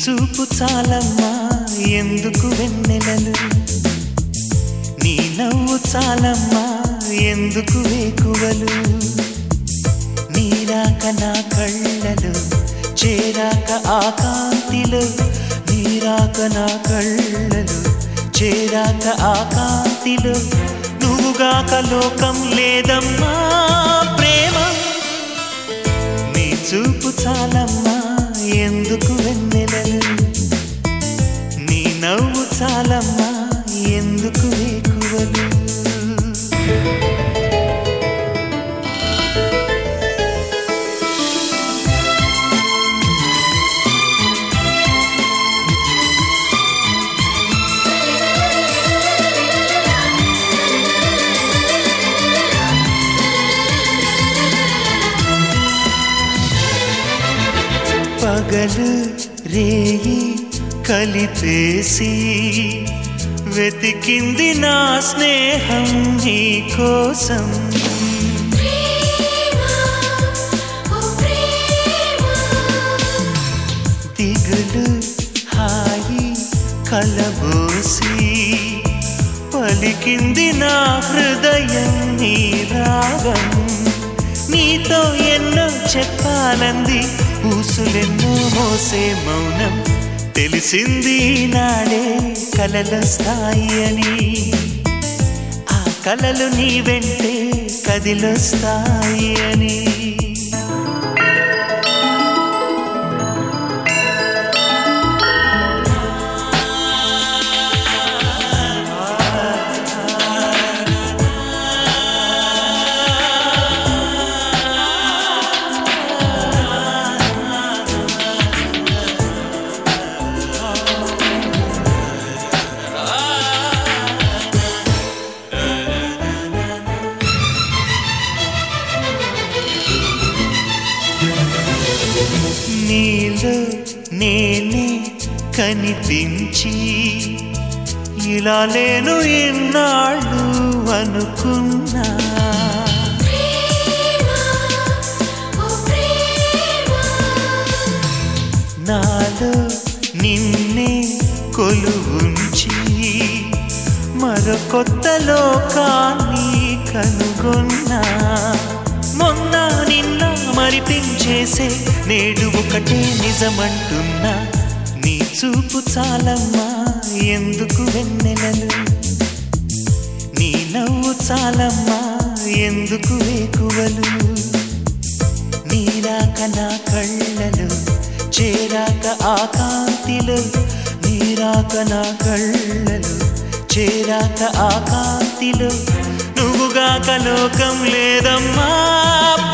చూపు చాలమ్మా ఎందుకు వెన్నెలలు, నీ నవ్వు చాలమ్మా ఎందుకు వేకువలు, నీరాక నా కళ్ళలు చేరాక ఆకాంతిలో, నీరాక నా కళ్ళలు చేరాక ఆకాంతిలో, నువ్వుగాక లోకం లేదమ్మా ప్రేమ. నీ చూపు చాలమ్మా ఎందుకు వెన్నెలలు, నీ నవ్వు చాలమ్మా ఎందుకు వేకువలు. పగలు రేయి కలిపేసి వెతికింది నా స్నేహం నీ కోసం, దిగులు హాయి కలబోసి పలికింది నా హృదయం నీ రాగం, నీతో ఎన్నో చెప్పాలంది ఊసులెన్నో మోసే మౌనం, తెలిసింది నాడే కలలొస్తాయి అని, ఆ కలలు నీ వెంటే కదిలొస్తాయి అని. నీలో నేనే కనిపించి ఇలా లేను ఎన్నాళ్ళు అనుకున్నా, నాలో నిన్నే కొలువుంచి మరో కొత్త లోకాన్ని కనుగొన్నా, మొన్న నిన్న మరిపించేసే నేడు ఒకటే నిజమంటున్నా, నీ చూపు చాలమ్మా ఎందుకు వెన్నెలలు, నీ నవ్వు చాలమ్మా ఎందుకు వేకువలు, నీరాక నా కళ్ళలు చేరాక ఆకాంతిలో, నీరాక నా కళ్ళలు చేరాక ఆకాంతిలో, నువ్వుగాక లోకం లేదమ్మా